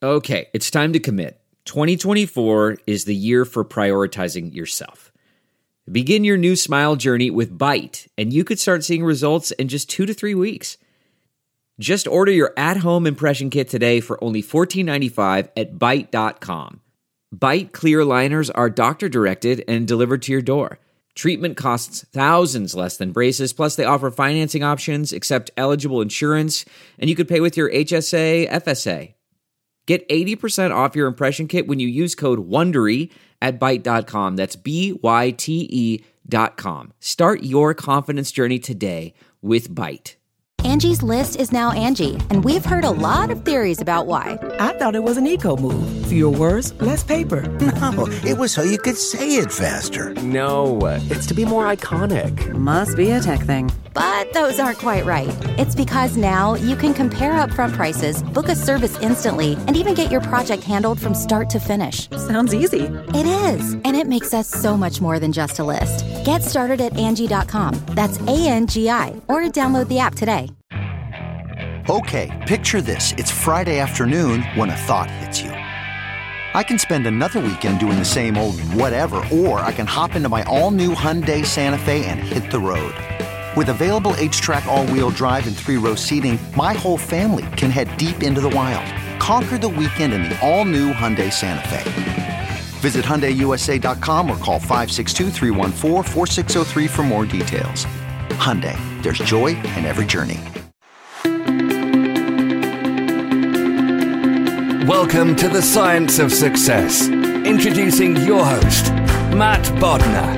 Okay, it's time to commit. 2024 is the year for prioritizing yourself. Begin your new smile journey with Byte, and you could start seeing results in just 2 to 3 weeks. Just order your at-home impression kit today for only $14.95 at Byte.com. Byte clear liners are doctor-directed and delivered to your door. Treatment costs thousands less than braces, plus they offer financing options, accept eligible insurance, and you could pay with your HSA, FSA. Get 80% off your impression kit when you use code WONDERY at Byte.com. That's BYTE.com. Start your confidence journey today with Byte. Angie's List is now Angie, and we've heard a lot of theories about why. I thought it was an eco move. Fewer words, less paper. No, it was so you could say it faster. No, it's to be more iconic. Must be a tech thing. But those aren't quite right. It's because now you can compare upfront prices, book a service instantly, and even get your project handled from start to finish. Sounds easy. It is, and it makes us so much more than just a list. Get started at Angie.com. That's ANGI, or download the app today. Okay, picture this. It's Friday afternoon when a thought hits you. I can spend another weekend doing the same old whatever, or I can hop into my all-new Hyundai Santa Fe and hit the road. With available H-Track all-wheel drive and 3-row seating, my whole family can head deep into the wild. Conquer the weekend in the all-new Hyundai Santa Fe. Visit HyundaiUSA.com or call 562-314-4603 for more details. Hyundai, there's joy in every journey. Welcome to the Science of Success. Introducing your host, Matt Bodnar.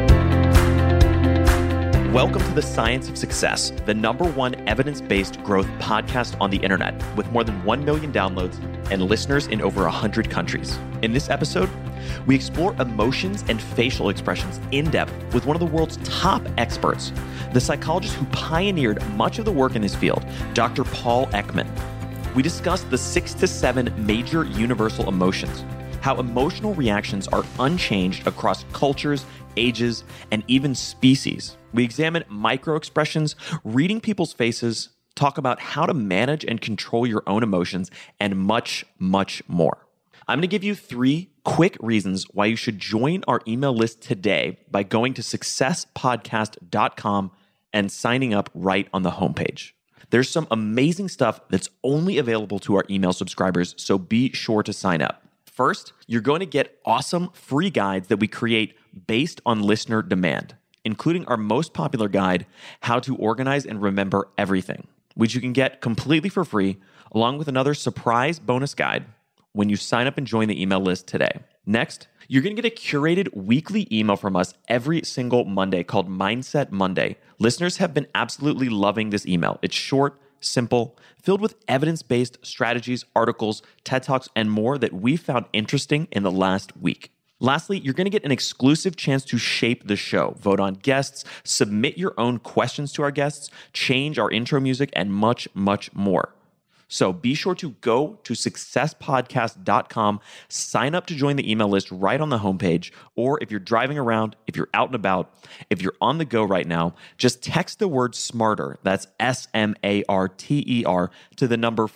Welcome to the Science of Success, the #1 evidence-based growth podcast on the internet, with more than 1 million downloads and listeners in over 100 countries. In this episode, we explore emotions and facial expressions in depth with one of the world's top experts, the psychologist who pioneered much of the work in this field, Dr. Paul Ekman. We discuss the 6 to 7 major universal emotions, how emotional reactions are unchanged across cultures, ages, and even species. We examine micro-expressions, reading people's faces, talk about how to manage and control your own emotions, and much, much more. I'm going to give you 3 quick reasons why you should join our email list today by going to successpodcast.com and signing up right on the homepage. There's some amazing stuff that's only available to our email subscribers, so be sure to sign up. First, you're going to get awesome free guides that we create based on listener demand, including our most popular guide, How to Organize and Remember Everything, which you can get completely for free, along with another surprise bonus guide when you sign up and join the email list today. Next, you're going to get a curated weekly email from us every single Monday called Mindset Monday. Listeners have been absolutely loving this email. It's short, simple, filled with evidence-based strategies, articles, TED Talks, and more that we found interesting in the last week. Lastly, you're going to get an exclusive chance to shape the show, vote on guests, submit your own questions to our guests, change our intro music, and much, much more. So be sure to go to successpodcast.com, sign up to join the email list right on the homepage, or if you're driving around, if you're out and about, if you're on the go right now, just text the word SMARTER, that's SMARTER, to the number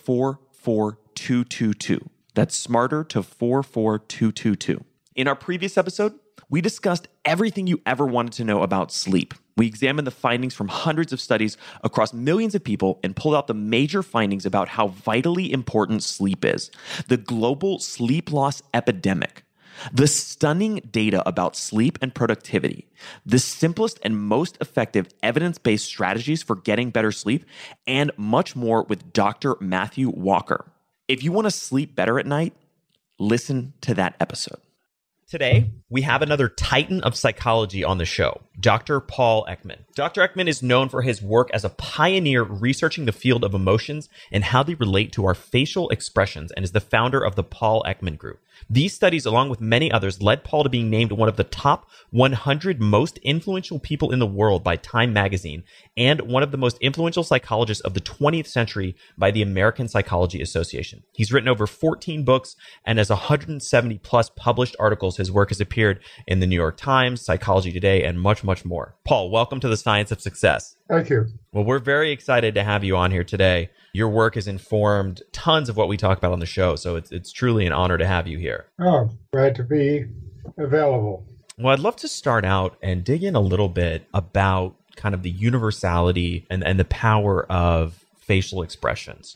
44222. That's SMARTER to 44222. In our previous episode, we discussed everything you ever wanted to know about sleep. We examined the findings from hundreds of studies across millions of people and pulled out the major findings about how vitally important sleep is, the global sleep loss epidemic, the stunning data about sleep and productivity, the simplest and most effective evidence-based strategies for getting better sleep, and much more with Dr. Matthew Walker. If you want to sleep better at night, listen to that episode. Today, we have another titan of psychology on the show, Dr. Paul Ekman. Dr. Ekman is known for his work as a pioneer researching the field of emotions and how they relate to our facial expressions, and is the founder of the Paul Ekman Group. These studies, along with many others, led Paul to being named one of the top 100 most influential people in the world by Time magazine, and one of the most influential psychologists of the 20th century by the American Psychology Association. He's written over 14 books and has 170 plus published articles. His work has appeared in the New York Times, Psychology Today, and much much more. Paul, welcome to the Science of Success. Thank you. Well, we're very excited to have you on here today. Your work has informed tons of what we talk about on the show, so it's truly an honor to have you here. Oh, glad to be available. Well, I'd love to start out and dig in a little bit about kind of the universality and the power of facial expressions.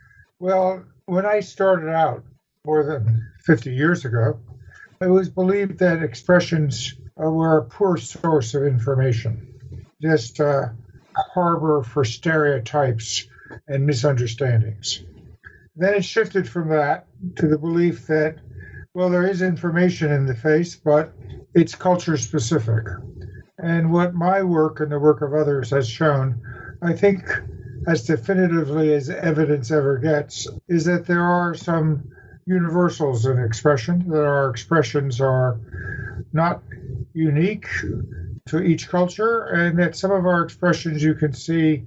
Well, when I started out more than 50 years ago, it was believed that expressions were a poor source of information, just a harbor for stereotypes and misunderstandings. Then it shifted from that to the belief that, well, there is information in the face, but it's culture specific. And what my work and the work of others has shown, I think as definitively as evidence ever gets, is that there are some universals in expression, that our expressions are not unique to each culture, and that some of our expressions you can see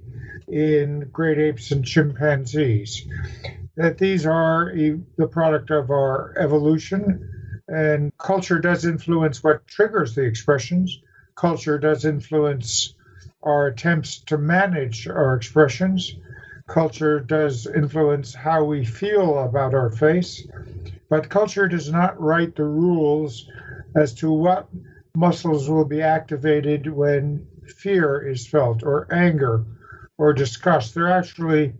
in great apes and chimpanzees, that these are the product of our evolution, and culture does influence what triggers the expressions. Culture does influence our attempts to manage our expressions. Culture does influence how we feel about our face, but culture does not write the rules as to what muscles will be activated when fear is felt, or anger, or disgust. There are actually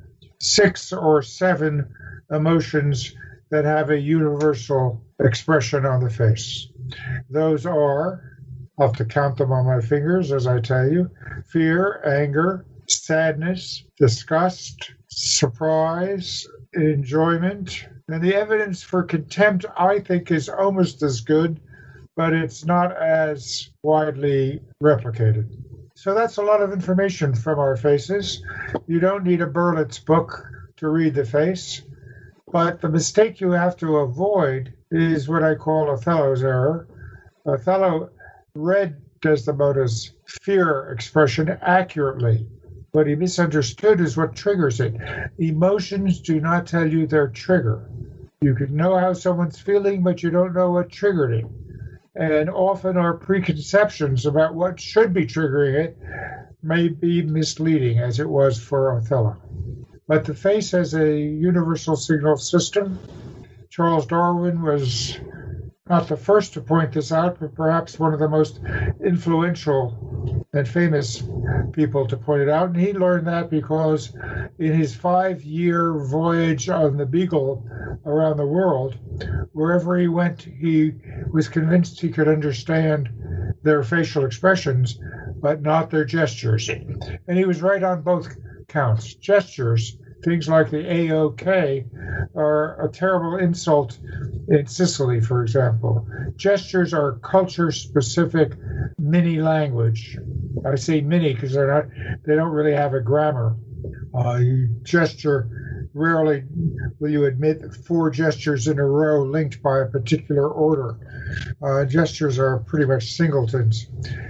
6 or 7 emotions that have a universal expression on the face. Those are, I'll have to count them on my fingers as I tell you: fear, anger, sadness, disgust, surprise, enjoyment. And the evidence for contempt, I think, is almost as good, but it's not as widely replicated. So that's a lot of information from our faces. You don't need a Berlitz book to read the face, but the mistake you have to avoid is what I call Othello's error. Othello read Desdemona's fear expression accurately. What he misunderstood is what triggers it. Emotions do not tell you their trigger. You can know how someone's feeling, but you don't know what triggered it. And often our preconceptions about what should be triggering it may be misleading, as it was for Othello. But the face has a universal signal system. Charles Darwin was not the first to point this out, but perhaps one of the most influential and famous people to point it out. And he learned that because in his 5-year voyage on the Beagle around the world, wherever he went, he was convinced he could understand their facial expressions, but not their gestures. And he was right on both counts. Gestures, things like the AOK, are a terrible insult in Sicily, for example. Gestures are culture-specific mini language. I say mini because they don't really have a grammar. You gesture, rarely will you admit 4 gestures in a row linked by a particular order. Gestures are pretty much singletons.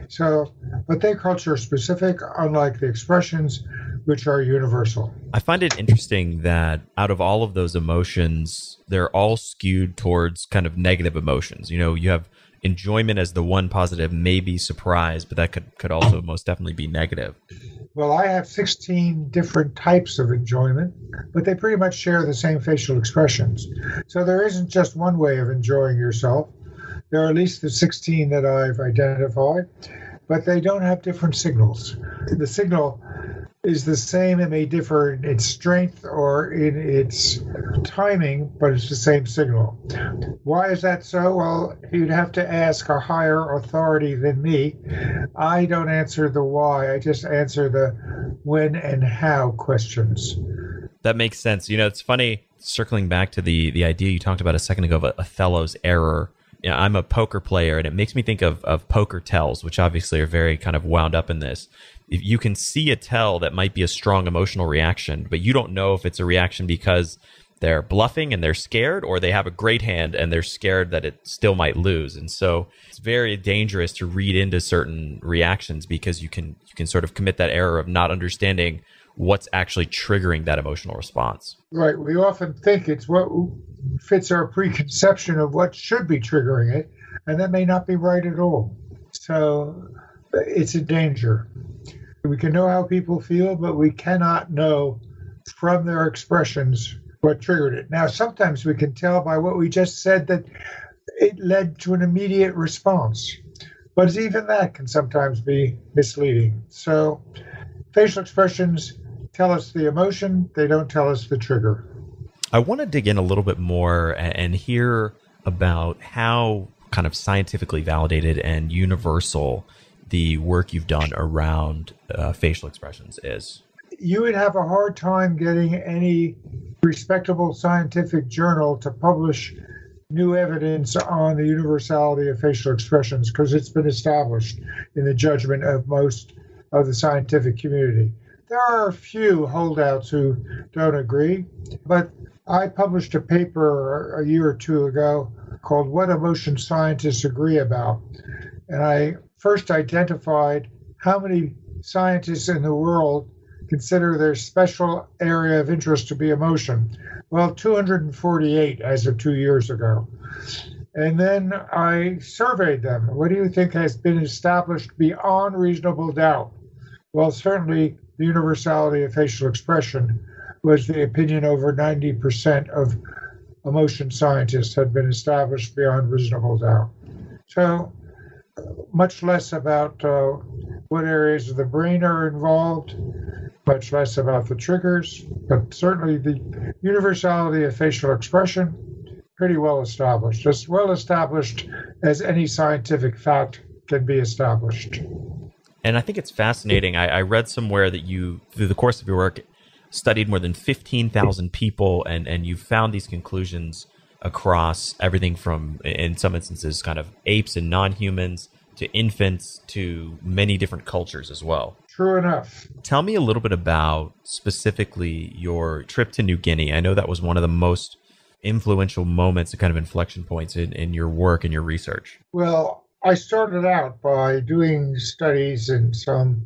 But they're culture-specific, unlike the expressions, which are universal. I find it interesting that out of all of those emotions, they're all skewed towards kind of negative emotions. You know, you have enjoyment as the one positive, maybe surprise, but that could also most definitely be negative. Well, I have 16 different types of enjoyment, but they pretty much share the same facial expressions. So there isn't just one way of enjoying yourself. There are at least the 16 that I've identified, but they don't have different signals. The signal is the same. It may differ in its strength or in its timing, but it's the same signal. Why is that so? Well, you'd have to ask a higher authority than me. I don't answer the why. I just answer the when and how questions. That makes sense. You know, it's funny, circling back to the idea you talked about a second ago of Othello's error. You know, I'm a poker player, and it makes me think of poker tells, which obviously are very kind of wound up in this. If you can see a tell that might be a strong emotional reaction, but you don't know if it's a reaction because they're bluffing and they're scared, or they have a great hand and they're scared that it still might lose. And so it's very dangerous to read into certain reactions because you can sort of commit that error of not understanding what's actually triggering that emotional response. Right. We often think it's what fits our preconception of what should be triggering it, and that may not be right at all. So it's a danger. We can know how people feel, but we cannot know from their expressions what triggered it. Now, sometimes we can tell by what we just said that it led to an immediate response, but even that can sometimes be misleading. So facial expressions tell us the emotion, they don't tell us the trigger. I want to dig in a little bit more and hear about how kind of scientifically validated and universal the work you've done around facial expressions is. You would have a hard time getting any respectable scientific journal to publish new evidence on the universality of facial expressions because it's been established in the judgment of most of the scientific community. There are a few holdouts who don't agree, but I published a paper a year or two ago called What Emotion Scientists Agree About. And I first identified how many scientists in the world consider their special area of interest to be emotion. Well, 248 as of 2 years ago. And then I surveyed them. What do you think has been established beyond reasonable doubt? Well, certainly the universality of facial expression was the opinion over 90% of emotion scientists had been established beyond reasonable doubt. So much less about what areas of the brain are involved, much less about the triggers, but certainly the universality of facial expression, pretty well established, as well established as any scientific fact can be established. And I think it's fascinating. I read somewhere that you, through the course of your work, studied more than 15,000 people, and you found these conclusions across everything from, in some instances, kind of apes and non-humans to infants to many different cultures as well. True enough. Tell me a little bit about specifically your trip to New Guinea. I know that was one of the most influential moments and kind of inflection points in your work and your research. Well, I started out by doing studies in some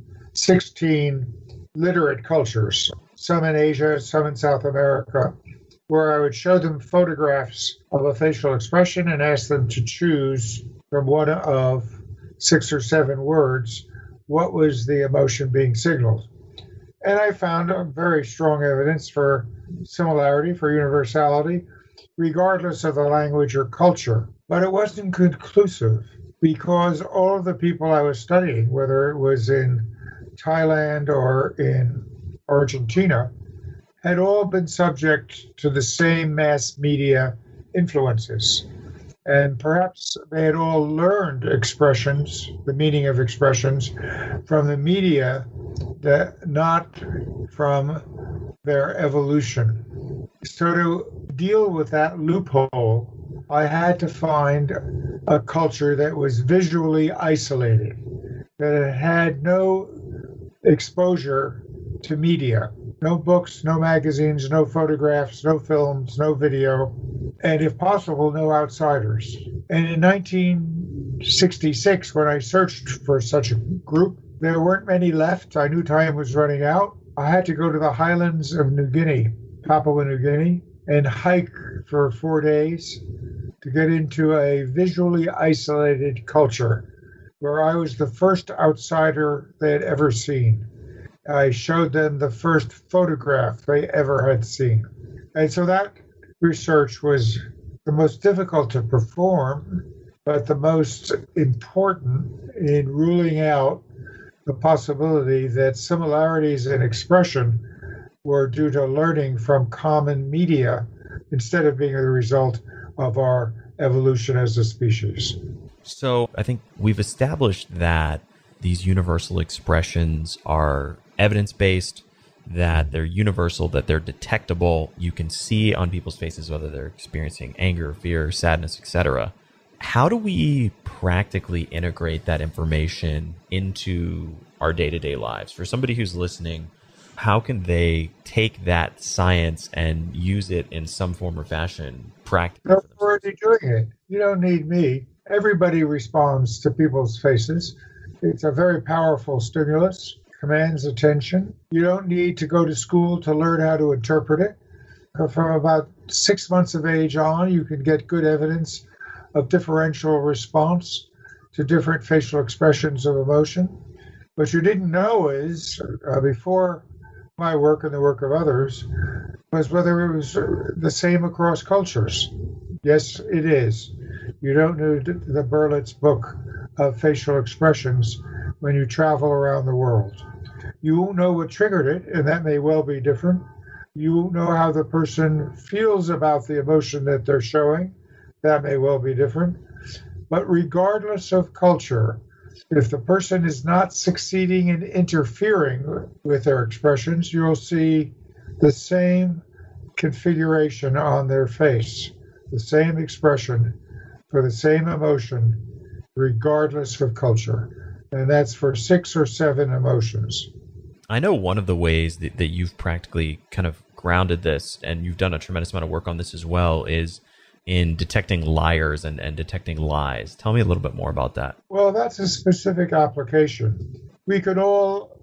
16 literate cultures, some in Asia, some in South America, where I would show them photographs of a facial expression and ask them to choose from one of 6 or 7 words what was the emotion being signaled. And I found very strong evidence for similarity, for universality, regardless of the language or culture. But it wasn't conclusive because all of the people I was studying, whether it was in Thailand or in Argentina, had all been subject to the same mass media influences. And perhaps they had all learned expressions, the meaning of expressions, from the media, that not from their evolution. So to deal with that loophole, I had to find a culture that was visually isolated, that had no exposure to media. No books, no magazines, no photographs, no films, no video, and if possible, no outsiders. And in 1966, when I searched for such a group, there weren't many left. I knew time was running out. I had to go to the highlands of New Guinea, Papua New Guinea, and hike for 4 days to get into a visually isolated culture where I was the first outsider they had ever seen. I showed them the first photograph they ever had seen. And so that research was the most difficult to perform, but the most important in ruling out the possibility that similarities in expression were due to learning from common media instead of being the result of our evolution as a species. So I think we've established that these universal expressions are evidence-based, that they're universal, that they're detectable. You can see on people's faces whether they're experiencing anger, fear, sadness, etc. How do we practically integrate that information into our day-to-day lives? For somebody who's listening, how can they take that science and use it in some form or fashion practically? They're already doing it. You don't need me. Everybody responds to people's faces. It's a very powerful stimulus. Commands attention. You don't need to go to school to learn how to interpret it. From about 6 months of age on, you can get good evidence of differential response to different facial expressions of emotion. What you didn't know is, before my work and the work of others, was whether it was the same across cultures. Yes, it is. You don't need the Berlitz book of facial expressions when you travel around the world. You won't know what triggered it, and that may well be different. You won't know how the person feels about the emotion that they're showing. That may well be different. But regardless of culture, if the person is not succeeding in interfering with their expressions, you'll see the same configuration on their face, the same expression for the same emotion, regardless of culture. And that's for 6 or 7 emotions. I know one of the ways that you've practically kind of grounded this, and you've done a tremendous amount of work on this as well, is in detecting liars and detecting lies. Tell me a little bit more about that. Well, that's a specific application. We can all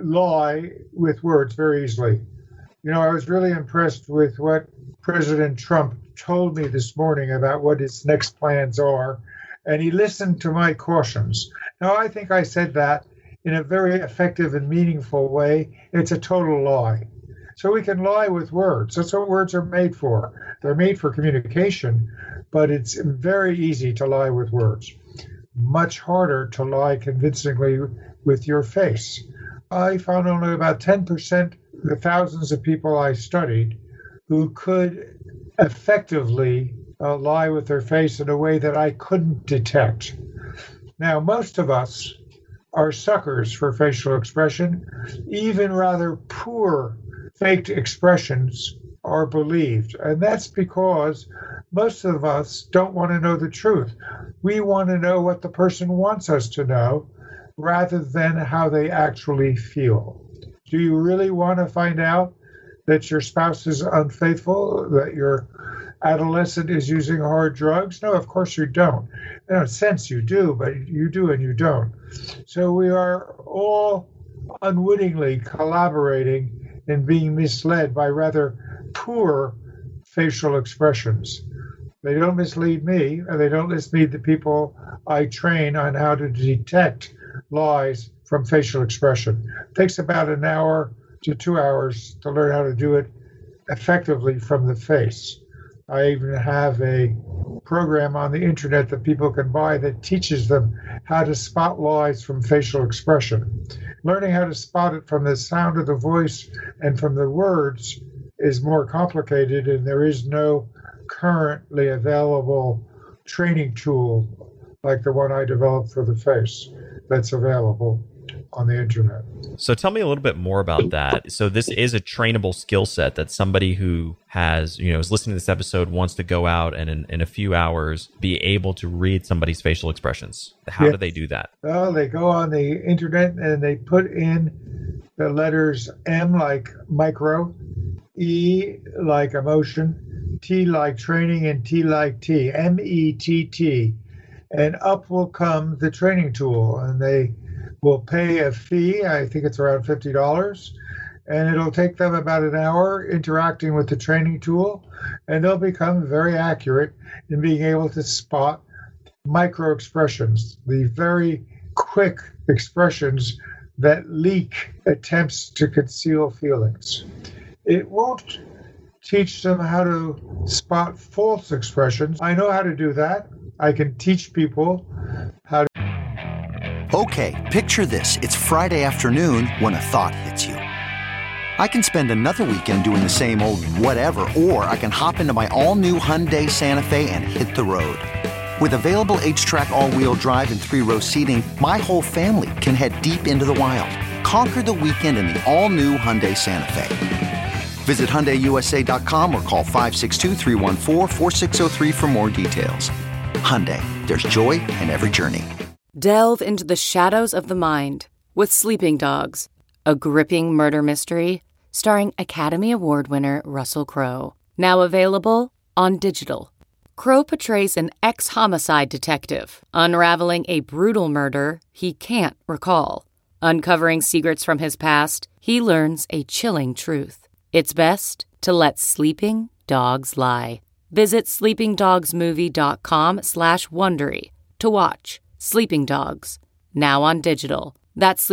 lie with words very easily. You know, I was really impressed with what President Trump told me this morning about what his next plans are, and he listened to my cautions. Now, I think I said that in a very effective and meaningful way. It's a total lie. So we can lie with words. That's what words are made for. They're made for communication, but it's very easy to lie with words. Much harder to lie convincingly with your face. I found only about 10%, the thousands of people I studied, who could effectively lie with their face in a way that I couldn't detect. Now, most of us are suckers for facial expression. Even rather poor faked expressions are believed. And that's because most of us don't want to know the truth. We want to know what the person wants us to know rather than how they actually feel. Do you really want to find out that your spouse is unfaithful, that your adolescent is using hard drugs? No, of course you don't. In a sense you do, but you do and you don't. So we are all unwittingly collaborating and being misled by rather poor facial expressions. They don't mislead me, and they don't mislead the people I train on how to detect lies from facial expression. It takes about an hour to 2 hours to learn how to do it effectively from the face. I even have a program on the internet that people can buy that teaches them how to spot lies from facial expression. Learning how to spot it from the sound of the voice and from the words is more complicated, and there is no currently available training tool like the one I developed for the face that's available on the internet. So tell me a little bit more about that. So this is a trainable skill set that somebody who has, is listening to this episode wants to go out and in a few hours be able to read somebody's facial expressions. How do they do that? Well, they go on the internet and they put in the letters M like micro, E like emotion, T like training, and T like T, METT. And up will come the training tool, and they will pay a fee. I think it's around $50, and it'll take them about an hour interacting with the training tool, and they'll become very accurate in being able to spot micro expressions, the very quick expressions that leak attempts to conceal feelings. It won't teach them how to spot false expressions. I know how to do that. I can teach people how to. Okay, picture this. It's Friday afternoon when a thought hits you. I can spend another weekend doing the same old whatever, or I can hop into my all-new Hyundai Santa Fe and hit the road. With available H-Track all-wheel drive and 3-row seating, my whole family can head deep into the wild. Conquer the weekend in the all-new Hyundai Santa Fe. Visit HyundaiUSA.com or call 562-314-4603 for more details. Hyundai, there's joy in every journey. Delve into the shadows of the mind with Sleeping Dogs, a gripping murder mystery starring Academy Award winner Russell Crowe. Now available on digital. Crowe portrays an ex-homicide detective unraveling a brutal murder he can't recall. Uncovering secrets from his past, he learns a chilling truth. It's best to let sleeping dogs lie. Visit sleepingdogsmovie.com/Wondery to watch Sleeping Dogs, now on digital. That's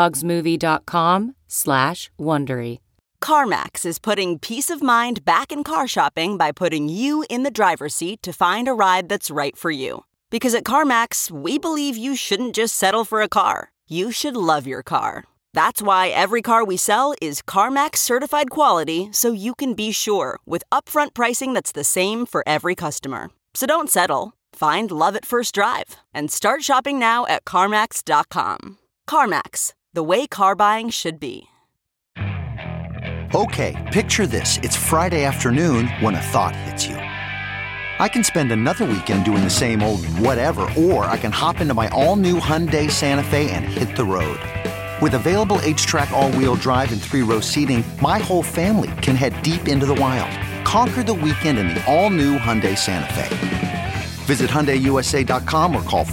sleepingdogsmovie.com/Wondery. CarMax is putting peace of mind back in car shopping by putting you in the driver's seat to find a ride that's right for you. Because at CarMax, we believe you shouldn't just settle for a car. You should love your car. That's why every car we sell is CarMax certified quality, so you can be sure with upfront pricing that's the same for every customer. So don't settle. Find love at first drive and start shopping now at CarMax.com. CarMax, the way car buying should be. Okay, picture this. It's Friday afternoon when a thought hits you. I can spend another weekend doing the same old whatever, or I can hop into my all-new Hyundai Santa Fe and hit the road. With available H-Track all-wheel drive and 3-row seating, my whole family can head deep into the wild. Conquer the weekend in the all-new Hyundai Santa Fe. Visit HyundaiUSA.com or call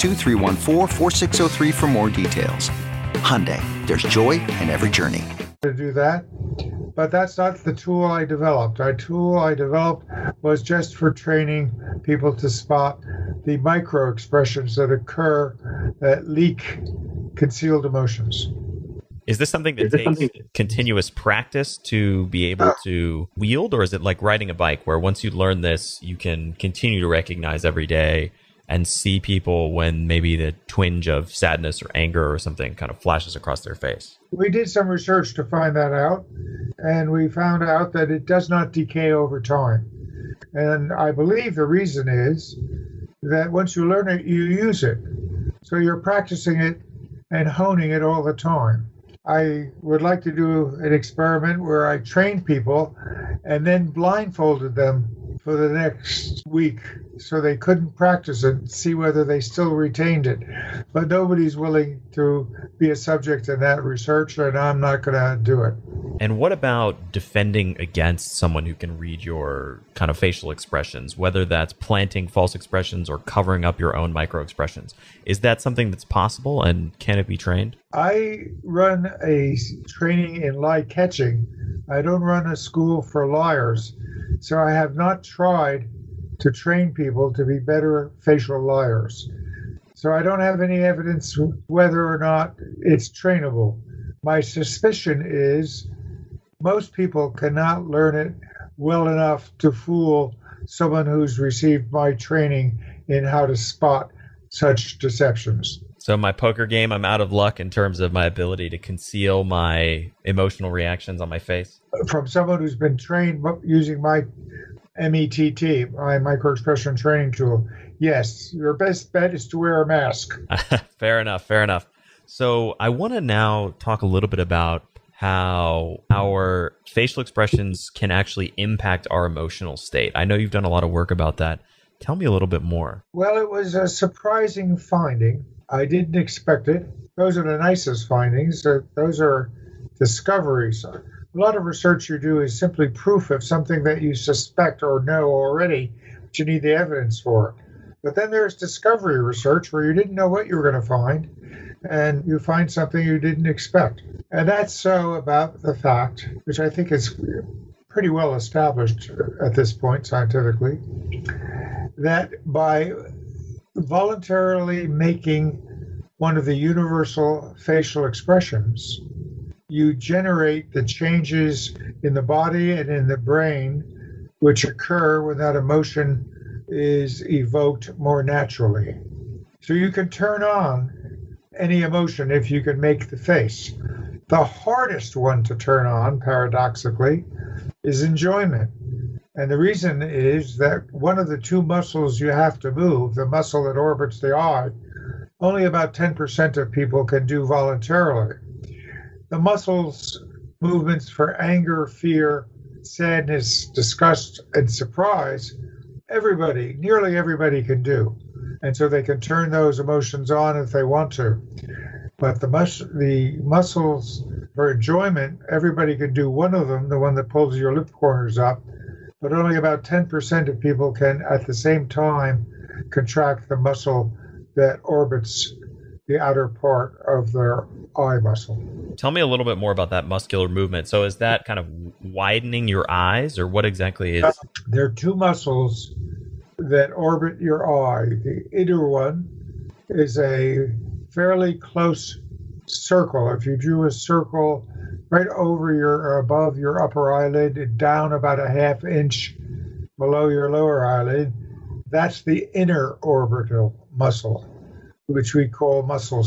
562-314-4603 for more details. Hyundai, there's joy in every journey. To do that, but that's not the tool I developed. The tool I developed was just for training people to spot the micro expressions that occur that leak concealed emotions. Is this something that takes continuous practice to be able to wield, or is it like riding a bike where once you learn this, you can continue to recognize every day and see people when maybe the twinge of sadness or anger or something kind of flashes across their face? We did some research to find that out, and we found out that it does not decay over time. And I believe the reason is that once you learn it, you use it. So you're practicing it and honing it all the time. I would like to do an experiment where I trained people and then blindfolded them for the next week so they couldn't practice it and see whether they still retained it. But nobody's willing to be a subject in that research, and I'm not going to do it. And what about defending against someone who can read your kind of facial expressions, whether that's planting false expressions or covering up your own micro expressions? Is that something that's possible, and can it be trained? I run a training in lie catching. I don't run a school for liars. So I have not tried to train people to be better facial liars. So I don't have any evidence whether or not it's trainable. My suspicion is most people cannot learn it well enough to fool someone who's received my training in how to spot such deceptions. So my poker game, I'm out of luck in terms of my ability to conceal my emotional reactions on my face? From someone who's been trained using my METT, my microexpression training tool, yes, your best bet is to wear a mask. Fair enough. So I want to now talk a little bit about how our facial expressions can actually impact our emotional state. I know you've done a lot of work about that. Tell me a little bit more. Well, it was a surprising finding. I didn't expect it. Those are the nicest findings. Those are discoveries. A lot of research you do is simply proof of something that you suspect or know already, but you need the evidence for. But then there's discovery research where you didn't know what you were going to find, and you find something you didn't expect. And that's so about the fact, which I think is pretty well established at this point scientifically, that by voluntarily making one of the universal facial expressions, you generate the changes in the body and in the brain which occur when that emotion is evoked more naturally. So you can turn on any emotion if you can make the face. The hardest one to turn on, paradoxically, is enjoyment. And the reason is that one of the two muscles you have to move, the muscle that orbits the eye, only about 10% of people can do voluntarily. The muscles movements for anger, fear, sadness, disgust, and surprise, nearly everybody can do. And so they can turn those emotions on if they want to. But the muscles for enjoyment, everybody can do one of them, the one that pulls your lip corners up, but only about 10% of people can at the same time contract the muscle that orbits the outer part of their eye muscle. Tell me a little bit more about that muscular movement. So is that kind of widening your eyes, or what exactly is? There are two muscles that orbit your eye. The inner one is a fairly close circle. If you drew a circle right over above your upper eyelid and down about a half inch below your lower eyelid, that's the inner orbital muscle, which we call muscle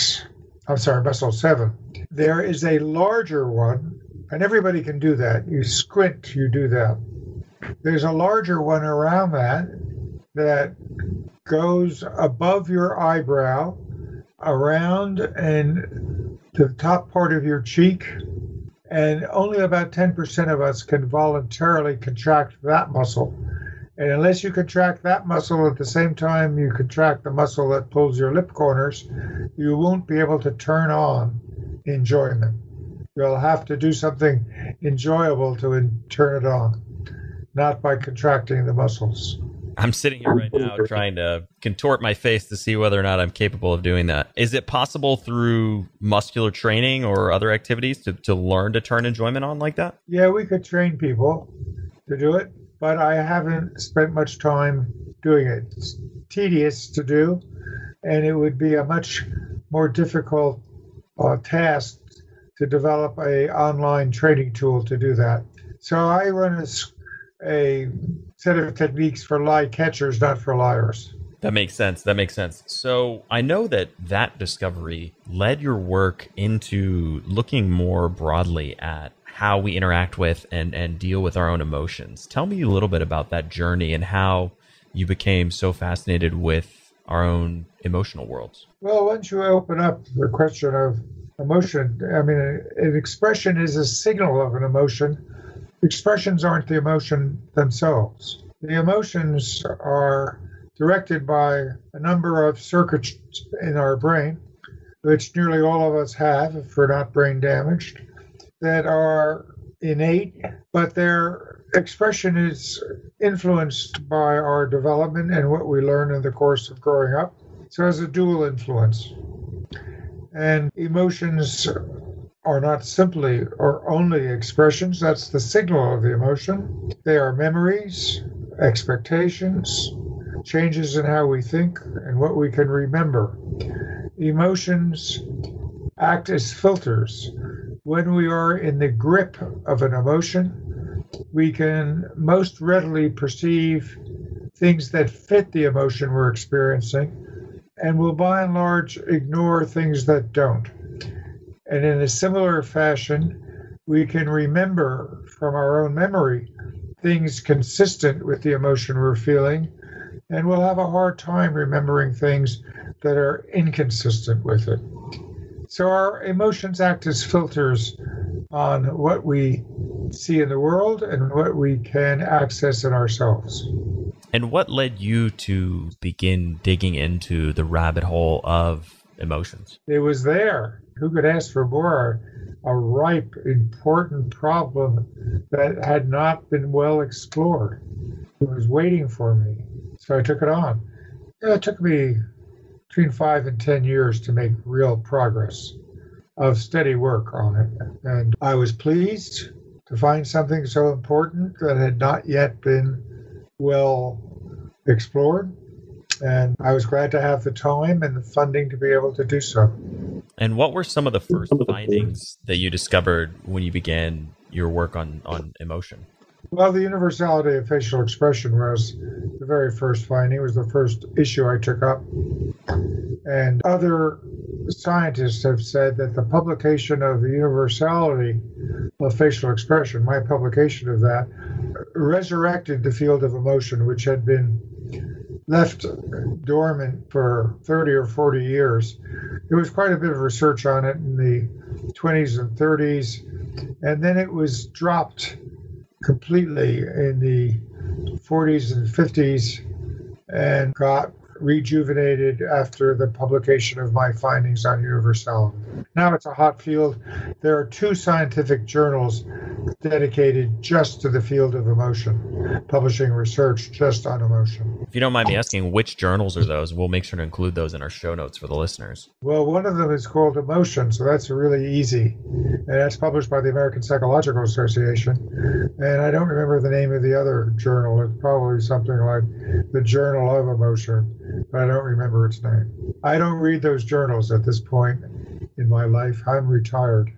7. There is a larger one, and everybody can do that. You squint, you do that. There's a larger one around that goes above your eyebrow, around and to the top part of your cheek, and only about 10% of us can voluntarily contract that muscle. And unless you contract that muscle at the same time you contract the muscle that pulls your lip corners, you won't be able to turn on enjoyment. You'll have to do something enjoyable to turn it on, not by contracting the muscles. I'm sitting here right now trying to contort my face to see whether or not I'm capable of doing that. Is it possible through muscular training or other activities to learn to turn enjoyment on like that? Yeah, we could train people to do it, but I haven't spent much time doing it. It's tedious to do, and it would be a much more difficult task to develop a online training tool to do that. So I run a set of techniques for lie catchers, not for liars. That makes sense. So I know that discovery led your work into looking more broadly at how we interact with and deal with our own emotions. Tell me a little bit about that journey and how you became so fascinated with our own emotional worlds. Well, once you open up the question of emotion, I mean, an expression is a signal of an emotion. Expressions aren't the emotion themselves. The emotions are directed by a number of circuits in our brain, which nearly all of us have if we're not brain damaged, that are innate, but their expression is influenced by our development and what we learn in the course of growing up. So it has a dual influence. And emotions are not simply or only expressions. That's the signal of the emotion. They are memories, expectations, changes in how we think and what we can remember. Emotions act as filters. When we are in the grip of an emotion, we can most readily perceive things that fit the emotion we're experiencing, and will by and large ignore things that don't. And in a similar fashion, we can remember from our own memory things consistent with the emotion we're feeling, and we'll have a hard time remembering things that are inconsistent with it. So our emotions act as filters on what we see in the world and what we can access in ourselves. And what led you to begin digging into the rabbit hole of emotions? It was there. Who could ask for more? A ripe, important problem that had not been well explored. It was waiting for me. So I took it on. It took me between 5 and 10 years to make real progress of steady work on it. And I was pleased to find something so important that had not yet been well explored. And I was glad to have the time and the funding to be able to do so. And what were some of the first findings that you discovered when you began your work on emotion? Well, the universality of facial expression was the very first finding. It was the first issue I took up. And other scientists have said that the publication of the universality of facial expression, my publication of that, resurrected the field of emotion, which had been left dormant for 30 or 40 years. There was quite a bit of research on it in the 20s and 30s, and then it was dropped completely in the 40s and 50s and got rejuvenated after the publication of my findings on universality. Now it's a hot field. There are 2 scientific journals dedicated just to the field of emotion, publishing research just on emotion. If you don't mind me asking, which journals are those? We'll make sure to include those in our show notes for the listeners. Well, one of them is called Emotion, so that's really easy. And that's published by the American Psychological Association. And I don't remember the name of the other journal. It's probably something like the Journal of Emotion. but I don't remember its name. I don't read those journals at this point in my life. I'm retired.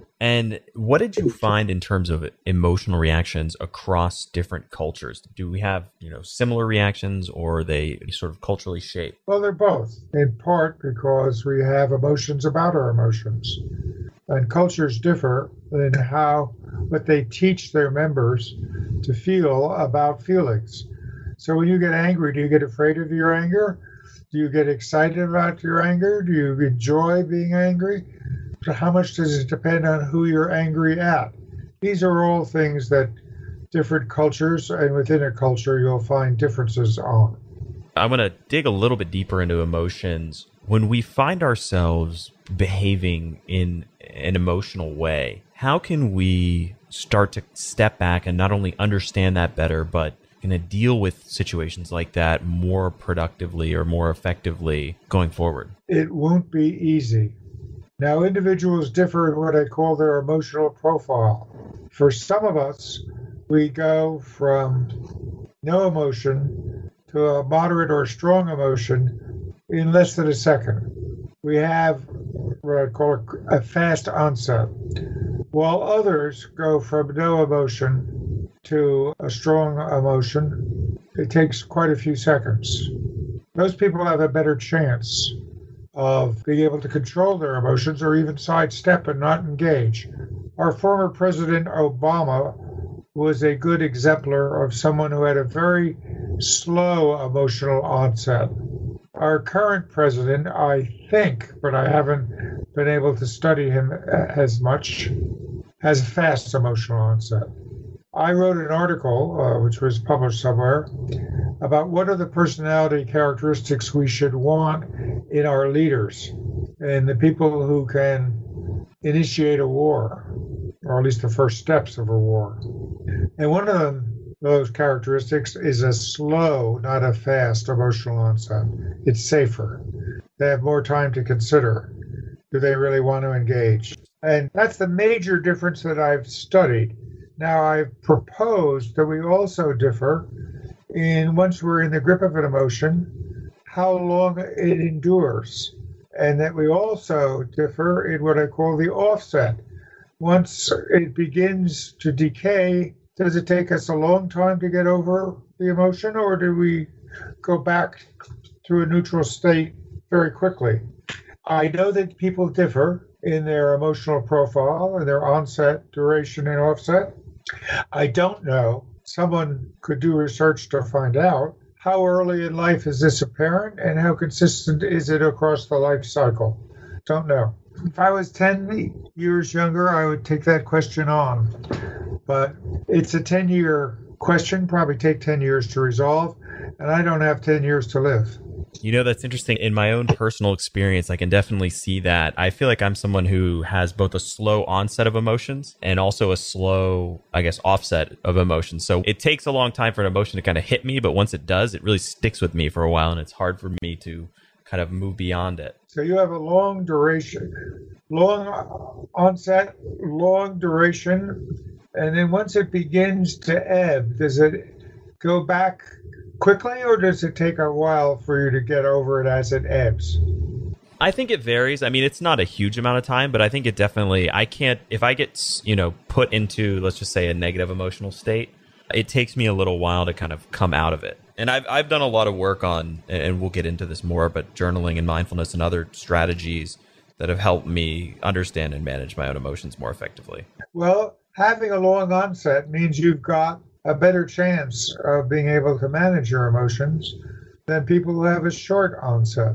And what did you find in terms of emotional reactions across different cultures? Do we have, similar reactions, or are they sort of culturally shaped? Well, they're both, in part because we have emotions about our emotions. And cultures differ in what they teach their members to feel about feelings. So when you get angry, do you get afraid of your anger? Do you get excited about your anger? Do you enjoy being angry? So how much does it depend on who you're angry at? These are all things that different cultures, and within a culture, you'll find differences on. I want to dig a little bit deeper into emotions. When we find ourselves behaving in an emotional way, how can we start to step back and not only understand that better, but going to deal with situations like that more productively or more effectively going forward? It won't be easy. Now, individuals differ in what I call their emotional profile. For some of us, we go from no emotion to a moderate or strong emotion in less than a second. We have what I call a fast onset, while others go from no emotion to a strong emotion. It takes quite a few seconds. Those people have a better chance of being able to control their emotions or even sidestep and not engage. Our former President Obama was a good exemplar of someone who had a very slow emotional onset. Our current president, I think, but I haven't been able to study him as much, has a fast emotional onset. I wrote an article, which was published somewhere, about what are the personality characteristics we should want in our leaders and the people who can initiate a war, or at least the first steps of a war. And one of those characteristics is a slow, not a fast emotional onset. It's safer. They have more time to consider. Do they really want to engage? And that's the major difference that I've studied. Now, I've proposed that we also differ in, once we're in the grip of an emotion, how long it endures. And that we also differ in what I call the offset. Once it begins to decay, does it take us a long time to get over the emotion, or do we go back to a neutral state very quickly? I know that people differ in their emotional profile and their onset, duration, and offset. I don't know. Someone could do research to find out how early in life is this apparent and how consistent is it across the life cycle. Don't know. If I was 10 years younger, I would take that question on. But it's a 10-year question, probably take 10 years to resolve, and I don't have 10 years to live. That's interesting. In my own personal experience, I can definitely see that. I feel like I'm someone who has both a slow onset of emotions and also a slow, offset of emotions. So it takes a long time for an emotion to kind of hit me, but once it does, it really sticks with me for a while, and it's hard for me to kind of move beyond it. So you have a long duration, long onset, long duration, and then once it begins to ebb, does it go back quickly, or does it take a while for you to get over it as it ebbs? I think it varies. I mean, it's not a huge amount of time, but I think it definitely, if I get, put into, let's just say, a negative emotional state, it takes me a little while to kind of come out of it. And I've done a lot of work on, and we'll get into this more, but journaling and mindfulness and other strategies that have helped me understand and manage my own emotions more effectively. Well, having a long onset means you've got a better chance of being able to manage your emotions than people who have a short onset.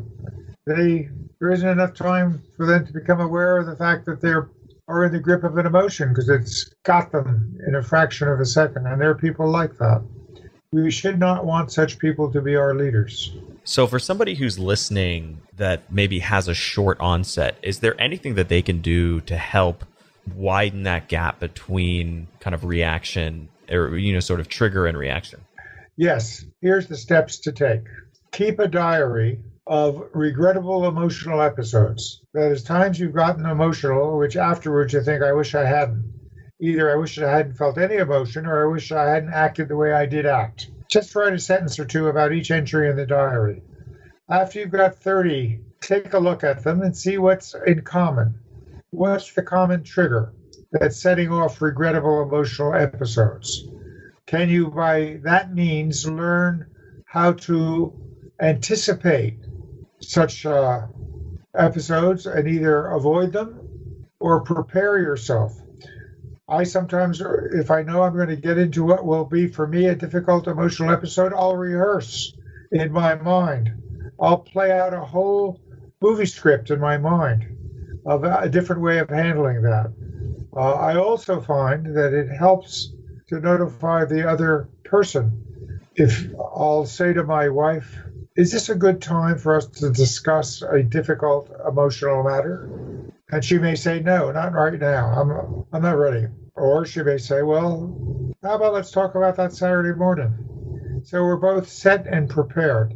There isn't enough time for them to become aware of the fact that they are in the grip of an emotion because it's got them in a fraction of a second, and there are people like that. We should not want such people to be our leaders. So for somebody who's listening that maybe has a short onset, is there anything that they can do to help widen that gap between kind of reaction or, sort of trigger and reaction? Yes. Here's the steps to take. Keep a diary of regrettable emotional episodes. That is, times you've gotten emotional, which afterwards you think, I wish I hadn't. Either I wish I hadn't felt any emotion, or I wish I hadn't acted the way I did act. Just write a sentence or two about each entry in the diary. After you've got 30, take a look at them and see what's in common. What's the common trigger that's setting off regrettable emotional episodes? Can you, by that means, learn how to anticipate such episodes and either avoid them or prepare yourself? I sometimes, if I know I'm going to get into what will be for me a difficult emotional episode, I'll rehearse in my mind. I'll play out a whole movie script in my mind of a different way of handling that. I also find that it helps to notify the other person. If I'll say to my wife, is this a good time for us to discuss a difficult emotional matter? And she may say, no, not right now. I'm not ready. Or she may say, well, how about let's talk about that Saturday morning? So we're both set and prepared.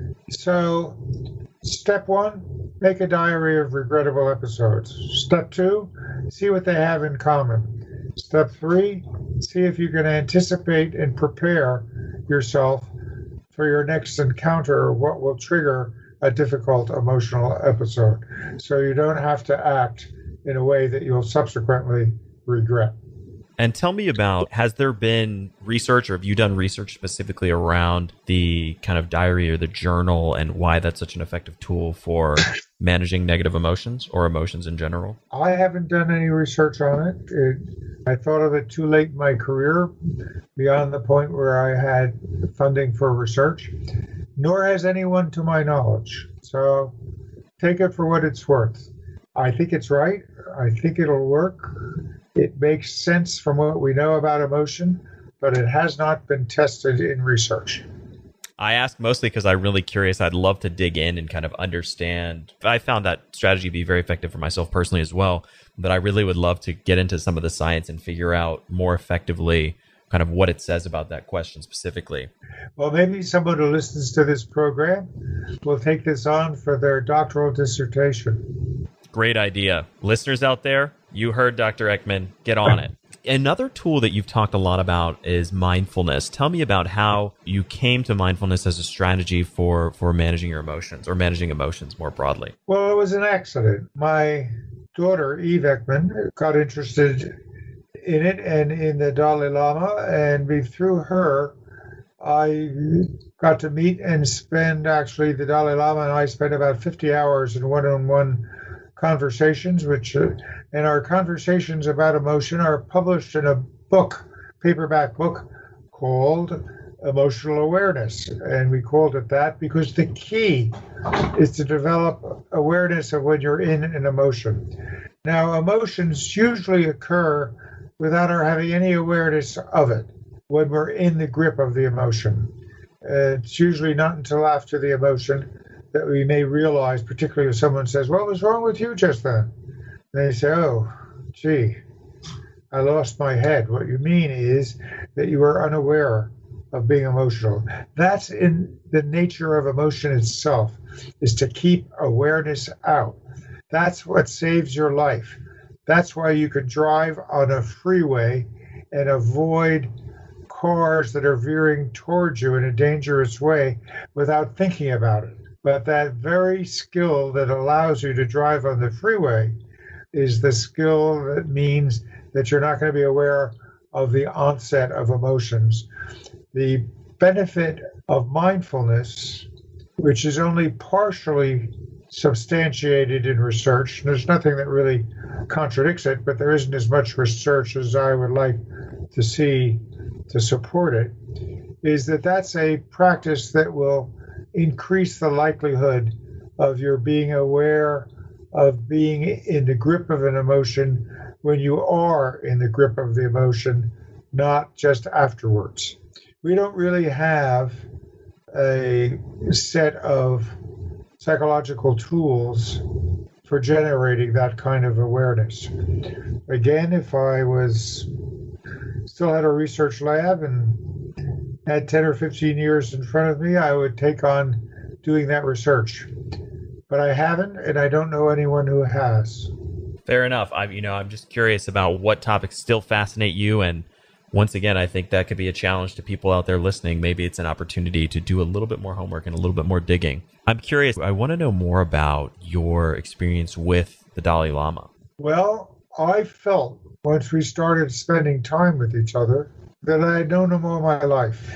So step 1, make a diary of regrettable episodes. Step 2, see what they have in common. Step 3, see if you can anticipate and prepare yourself for your next encounter or what will trigger a difficult emotional episode, so you don't have to act in a way that you'll subsequently regret. And tell me about, has there been research, or have you done research specifically around the kind of diary or the journal and why that's such an effective tool for managing negative emotions or emotions in general? I haven't done any research on it. I thought of it too late in my career, beyond the point where I had funding for research, nor has anyone to my knowledge. So take it for what it's worth. I think it's right. I think it'll work. It makes sense from what we know about emotion, but it has not been tested in research. I ask mostly because I'm really curious. I'd love to dig in and kind of understand. I found that strategy to be very effective for myself personally as well, but I really would love to get into some of the science and figure out more effectively kind of what it says about that question specifically. Well, maybe someone who listens to this program will take this on for their doctoral dissertation. Great idea. Listeners out there, you heard Dr. Ekman. Get on it. Another tool that you've talked a lot about is mindfulness. Tell me about how you came to mindfulness as a strategy for managing your emotions, or managing emotions more broadly. Well, it was an accident. My daughter, Eve Ekman, got interested in it and in the Dalai Lama, and through her, I got to meet and spend, actually, the Dalai Lama and I spent about 50 hours in one-on-one conversations, and our conversations about emotion are published in a book, paperback book, called Emotional Awareness. And we called it that because the key is to develop awareness of when you're in an emotion. Now, emotions usually occur without our having any awareness of it when we're in the grip of the emotion. It's usually not until after the emotion that we may realize, particularly if someone says, what was wrong with you just then? And they say, oh, gee, I lost my head. What you mean is that you were unaware of being emotional. That's in the nature of emotion itself, is to keep awareness out. That's what saves your life. That's why you can drive on a freeway and avoid cars that are veering towards you in a dangerous way without thinking about it. But that very skill that allows you to drive on the freeway is the skill that means that you're not going to be aware of the onset of emotions. The benefit of mindfulness, which is only partially substantiated in research, there's nothing that really contradicts it, but there isn't as much research as I would like to see to support it, is that that's a practice that will increase the likelihood of your being aware of being in the grip of an emotion when you are in the grip of the emotion, not just afterwards. We don't really have a set of psychological tools for generating that kind of awareness. Again, if I still had a research lab and had 10 or 15 years in front of me, I would take on doing that research. But I haven't, and I don't know anyone who has. Fair enough. I'm just curious about what topics still fascinate you and once again, I think that could be a challenge to people out there listening. Maybe it's an opportunity to do a little bit more homework and a little bit more digging. I'm curious. I want to know more about your experience with the Dalai Lama. Well, I felt once we started spending time with each other that I had known him all my life.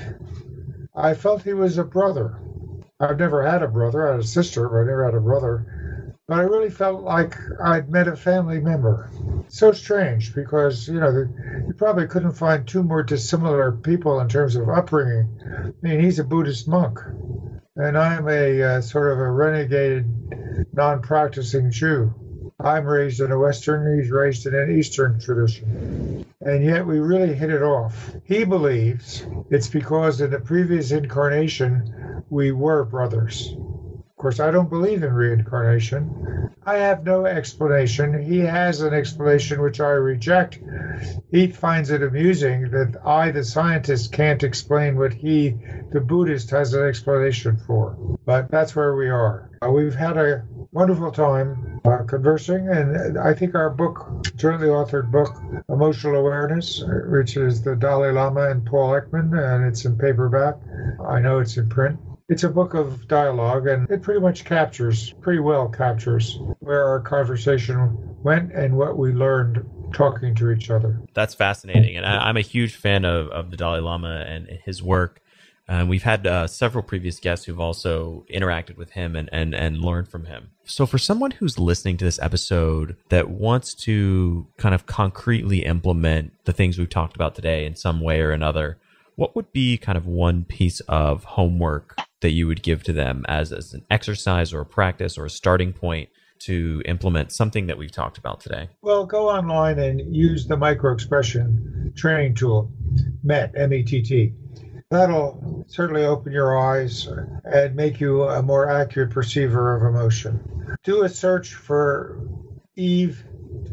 I felt he was a brother. I've never had a brother. I had a sister, but I never had a brother. But I really felt like I'd met a family member. So strange because, you probably couldn't find two more dissimilar people in terms of upbringing. I mean, he's a Buddhist monk, and I'm a sort of a renegade, non-practicing Jew. I'm raised in a Western, he's raised in an Eastern tradition. And yet we really hit it off. He believes it's because in the previous incarnation, we were brothers. Of course, I don't believe in reincarnation. I have no explanation. He has an explanation which I reject. He finds it amusing that I, the scientist, can't explain what he, the Buddhist, has an explanation for. But that's where we are. We've had a wonderful time conversing, and I think our book, jointly authored book, Emotional Awareness, which is the Dalai Lama and Paul Ekman, and it's in paperback. I know it's in print. It's a book of dialogue, and it pretty well captures where our conversation went and what we learned talking to each other. That's fascinating. And I'm a huge fan of the Dalai Lama and his work. We've had several previous guests who've also interacted with him and learned from him. So for someone who's listening to this episode that wants to kind of concretely implement the things we've talked about today in some way or another, what would be kind of one piece of homework that you would give to them as an exercise or a practice or a starting point to implement something that we've talked about today? Well, go online and use the microexpression training tool, METT, M-E-T-T. That'll certainly open your eyes and make you a more accurate perceiver of emotion. Do a search for Eve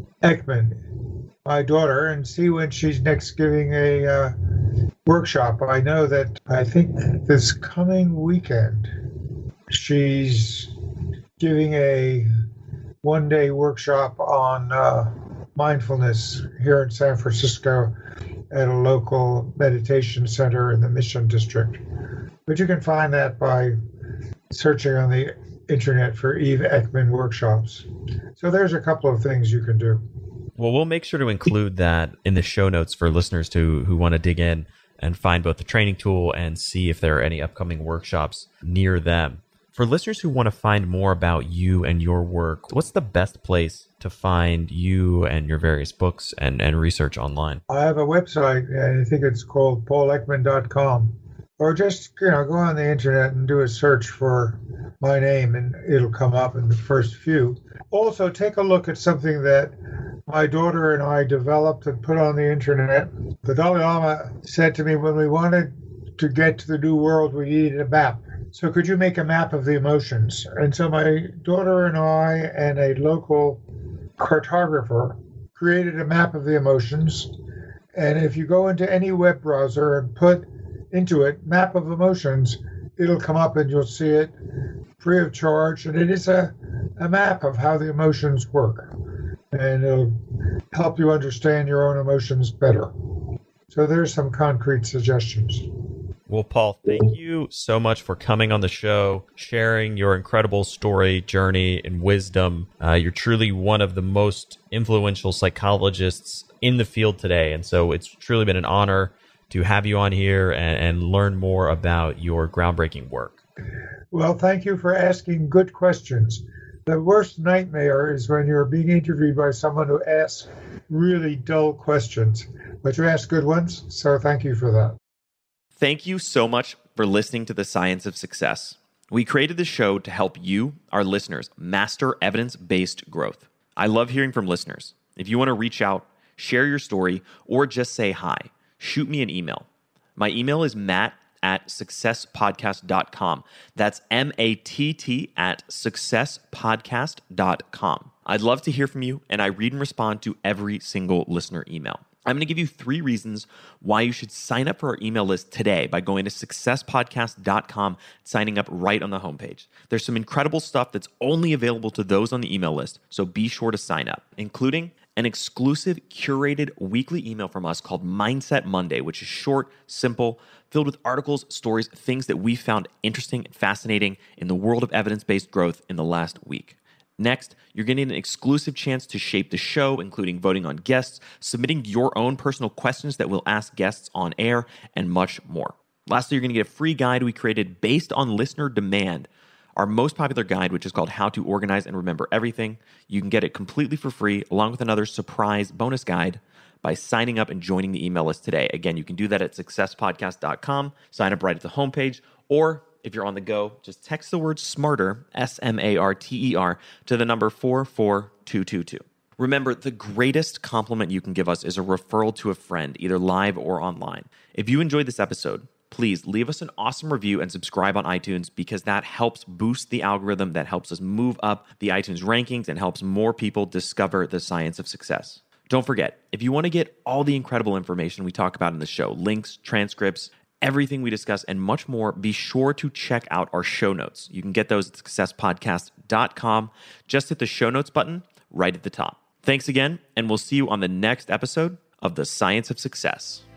Ekman, my daughter, and see when she's next giving a workshop. I think this coming weekend, she's giving a one-day workshop on mindfulness here in San Francisco at a local meditation center in the Mission District. But you can find that by searching on the internet for Eve Ekman workshops. So there's a couple of things you can do. Well, we'll make sure to include that in the show notes for listeners who want to dig in and find both the training tool and see if there are any upcoming workshops near them. For listeners who want to find more about you and your work, what's the best place to find you and your various books and research online? I have a website, and I think it's called paulekman.com. Or just, go on the internet and do a search for my name, and it'll come up in the first few. Also, take a look at something that my daughter and I developed and put on the internet. The Dalai Lama said to me, when we wanted to get to the new world, we needed a map. So could you make a map of the emotions? And so my daughter and I and a local cartographer created a map of the emotions. And if you go into any web browser and put into it map of emotions, it'll come up and you'll see it free of charge. And it is a map of how the emotions work. And it'll help you understand your own emotions better. So there's some concrete suggestions. Well, Paul, thank you so much for coming on the show, sharing your incredible story, journey, and wisdom. You're truly one of the most influential psychologists in the field today. And so it's truly been an honor to have you on here and learn more about your groundbreaking work. Well, thank you for asking good questions. The worst nightmare is when you're being interviewed by someone who asks really dull questions, but you ask good ones. So thank you for that. Thank you so much for listening to The Science of Success. We created the show to help you, our listeners, master evidence-based growth. I love hearing from listeners. If you want to reach out, share your story, or just say hi, shoot me an email. My email is matt@successpodcast.com. That's matt@successpodcast.com. I'd love to hear from you, and I read and respond to every single listener email. I'm going to give you 3 reasons why you should sign up for our email list today by going to successpodcast.com, signing up right on the homepage. There's some incredible stuff that's only available to those on the email list, so be sure to sign up, including an exclusive curated weekly email from us called Mindset Monday, which is short, simple, filled with articles, stories, things that we found interesting and fascinating in the world of evidence-based growth in the last week. Next, you're getting an exclusive chance to shape the show, including voting on guests, submitting your own personal questions that we'll ask guests on air, and much more. Lastly, you're going to get a free guide we created based on listener demand, our most popular guide, which is called How to Organize and Remember Everything. You can get it completely for free, along with another surprise bonus guide by signing up and joining the email list today. Again, you can do that at successpodcast.com, sign up right at the homepage, or if you're on the go, just text the word SMARTER, SMARTER, to the number 44222. Remember, the greatest compliment you can give us is a referral to a friend, either live or online. If you enjoyed this episode, please leave us an awesome review and subscribe on iTunes, because that helps boost the algorithm, that helps us move up the iTunes rankings and helps more people discover the science of success. Don't forget, if you want to get all the incredible information we talk about in the show, links, transcripts, everything we discuss, and much more, be sure to check out our show notes. You can get those at successpodcast.com. Just hit the show notes button right at the top. Thanks again, and we'll see you on the next episode of The Science of Success.